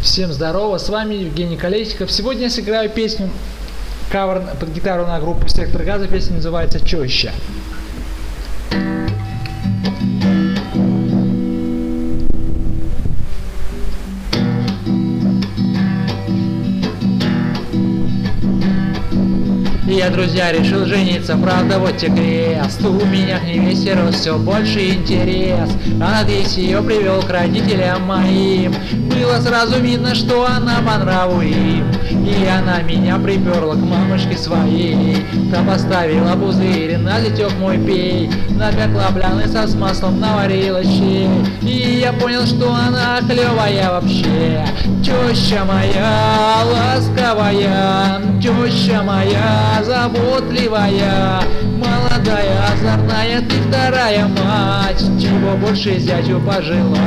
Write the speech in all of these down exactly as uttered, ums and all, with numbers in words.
Всем здорово, с вами Евгений Колесников. Сегодня я сыграю песню кавер под гитару на группу Сектор Газа. Песня называется «Чёще». Я, друзья, решил жениться, правда, вот те крест. У меня к невесте рос все больше интерес. А надеюсь, ее привел к родителям моим. Было сразу видно, что она по нраву им. И она меня приперла к мамочке своей. Та поставила пузырь, на зятек мой пей. Напекла бляны со маслом, наварила щей. И я понял, что она клевая вообще. Теща моя ласковая, теща моя заботливая, молодая, озорная, ты вторая мать, чего больше зятю пожелать.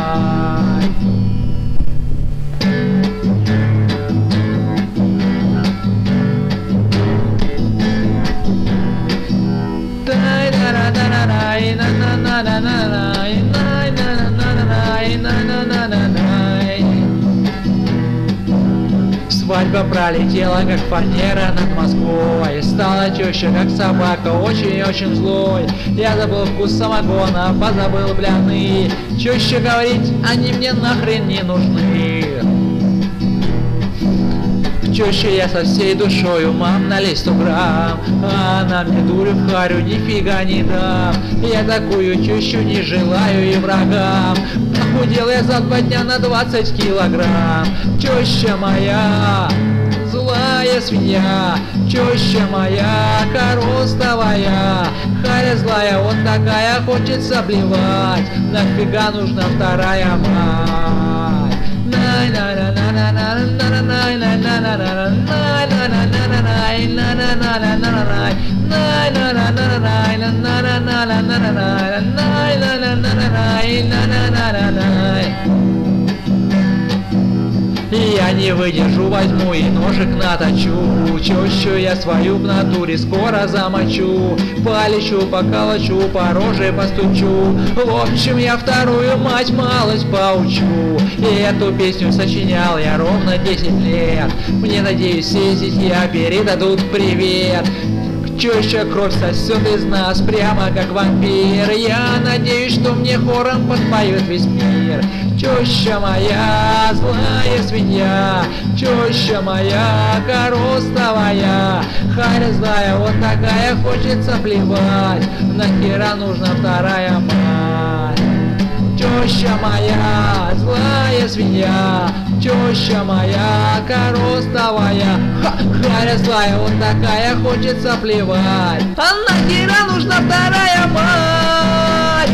Свадьба пролетела, как фанера над Москвой. Стала теща, как собака, очень-очень злой. Я забыл вкус самогона, позабыл бляны. Теща говорит, они мне нахрен не нужны. К теще я со всей душою, мам, налей сто грамм. А она мне дурю в харю, нифига не дам. Я такую тещу не желаю и врагам. Похудел я за два дня на двадцать килограмм. Теща моя злая свинья, теща моя коростовая, харя злая вот такая, хочется блевать. Нафига нужна вторая мать? И я не выдержу, возьму и ножик наточу. Тещу я свою в натуре скоро замочу. Полечу, поколочу, по роже постучу. В общем, я вторую мать малость поучу. И эту песню сочинял я ровно десять лет. Мне, надеюсь, все зятья передадут привет. Теща кровь сосет из нас прямо как вампир. Я надеюсь, что мне хором подпоет весь мир. Теща моя злая свинья, теща моя коростовая, харя злая вот такая, хочется плевать. Нахера нужна вторая мать? Теща моя злая свинья, теща моя коростовая, харя злая вот такая, хочется плевать. А нахера нужна вторая мать?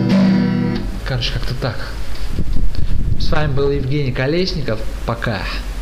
Короче, как-то так. С вами был Евгений Колесников. Пока.